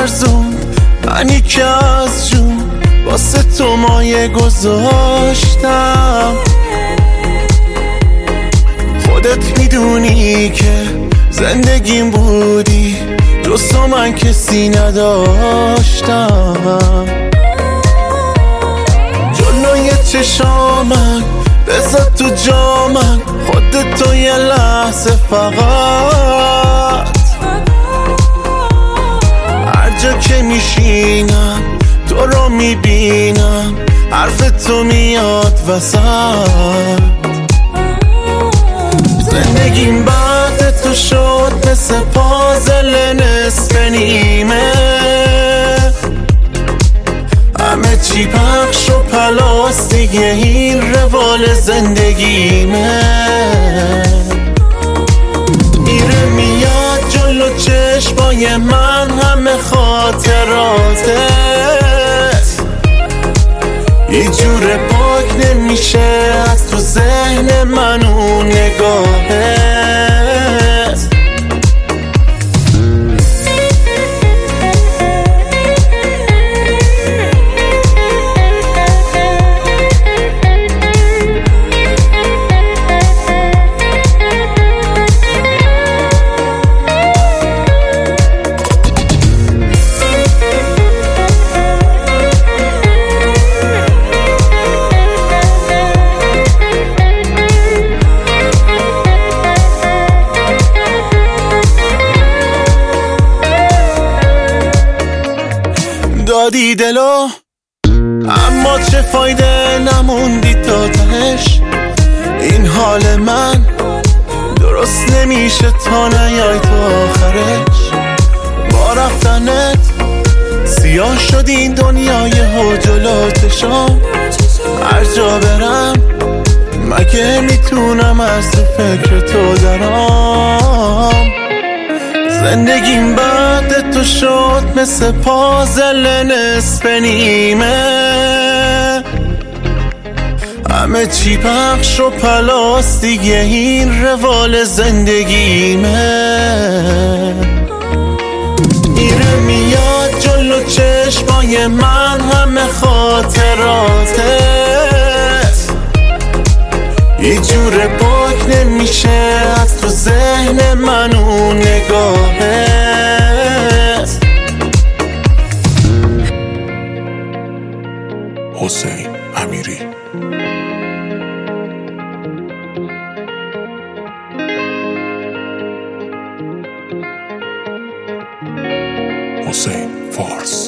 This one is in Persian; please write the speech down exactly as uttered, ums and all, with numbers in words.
لرزوند منی که از جون واسه تو مایه گذاشتم. خودت میدونی که زندگیم بودی، جز تو من کسی نداشتم. جلوی چشامم بذار تو جامم، خودت تو یه لحظه فقط. هر جا که میشینم تو رو میبینم، حرف تو میاد وسط. زندگیم بعد تو شد مثل پازل نصف نیمه، همه چی پخش و پلاس دیگه، این روال زندگیمه. میره میاد جلو چشمای من همه خاطراتت، یه جور پاک نمیشه از تو ذهن من اون نگاهت. دادی دلو اما چه فایده، نموندی تا تهش. این حال من درست نمیشه تا نیای تا آخرش. با رفتنت سیاه شد این دنیای حجلاتشان. هر جا برم مگه میتونم از تو فکر تو درام. زندگیم بعد تو شد مثل پازل نصف نیمه، همه چی پخش و پلاس دیگه، این روال زندگیمه. میره میاد جلو چشمای من همه خاطراتت، یه جور پاک نمیشه از تو ذهن من اون نگاهت. حسین امیری. حسین فارس.